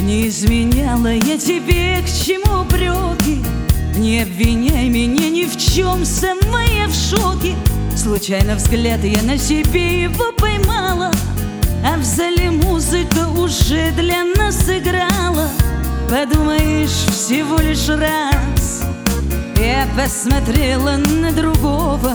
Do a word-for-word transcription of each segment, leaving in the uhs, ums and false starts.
Не изменяла я тебе, к чему упреки. Не обвиняй меня ни в чем, сама я в шоке. Случайно взгляд я на себе его поймала, а в зале музыка уже для нас играла. Подумаешь, всего лишь раз я посмотрела на другого.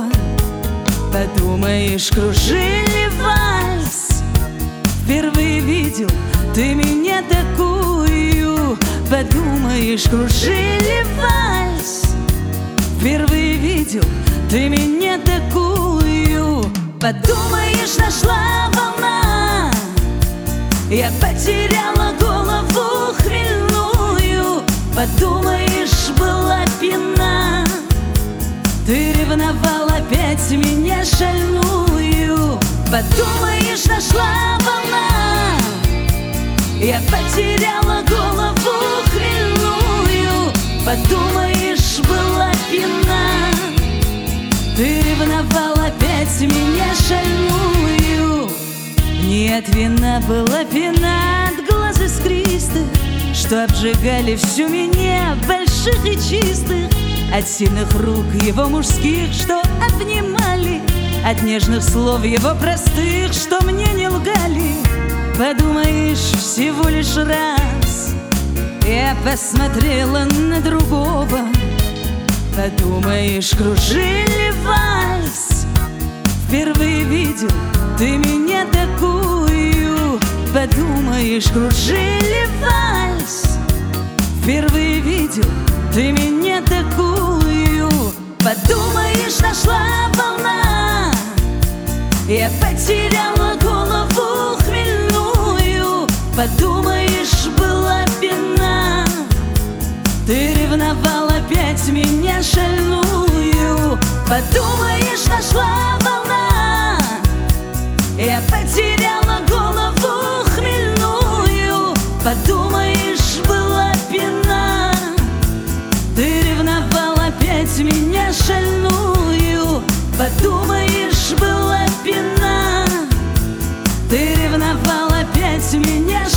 Подумаешь, кружили вальс. Впервые видел ты меня такую. Подумаешь, кружили вальс. Впервые видел ты меня такую. Подумаешь, нашла волна. Я потеряла голову хмельную. Подумаешь, была пьяна. Ты ревновал опять меня шальную. Подумаешь, нашла волна. Я потеряла голову хмельную. Подумаешь, была пьяна. Ты ревновал опять меня шальную. Не от вина была пьяна, от глаз искристых, что обжигали всю меня, больших и чистых. От сильных рук его мужских, что обнимали, от нежных слов его простых, что мне не лгали. Подумаешь, всего лишь раз я посмотрела на другого. Подумаешь, кружили вальс. Впервые видел ты меня такую. Подумаешь, кружили вальс. Впервые видел ты меня такую. Подумаешь, нашла волна. Я потеряла голову хмельную. Подумаешь, была пьяна. Ты ревновал опять меня шальную. Подумаешь, нашла волна. Я потеряла голову хмельную. Подумаешь, была пьяна. Ты ревновал опять меня шальную. Подумаешь, была пьяна. Ты ревновал опять меня